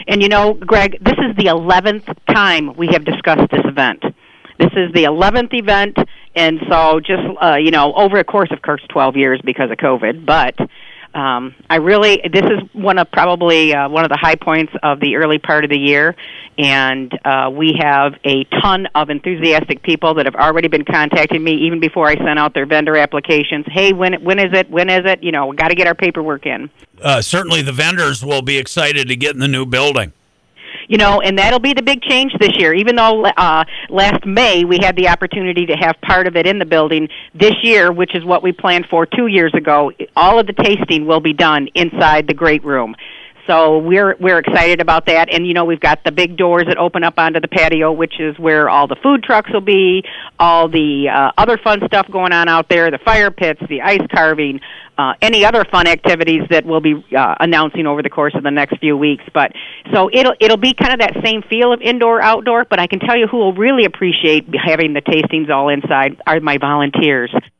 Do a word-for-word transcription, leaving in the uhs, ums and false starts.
And you know, Greg, this is the eleventh time we have discussed this event. This is the eleventh event, and so just, uh, you know, over a course of course twelve years because of COVID, but um, I really, this is one of probably uh, one of the high points of the early part of the year, and uh, we have a ton of enthusiastic people that have already been contacting me even before I sent out their vendor applications. Hey, when when is it? When is it? You know, got to get our paperwork in. Uh, certainly the vendors will be excited to get in the new building. You know, and that'll be the big change this year. Even though uh, last May we had the opportunity to have part of it in the building, this year, which is what we planned for two years ago, all of the tasting will be done inside the great room. So we're we're excited about that. And, you know, we've got the big doors that open up onto the patio, which is where all the food trucks will be, all the uh, other fun stuff going on out there, the fire pits, the ice carving, uh, any other fun activities that we'll be uh, announcing over the course of the next few weeks. But so it'll it'll be kind of that same feel of indoor-outdoor, but I can tell you who will really appreciate having the tastings all inside are my volunteers.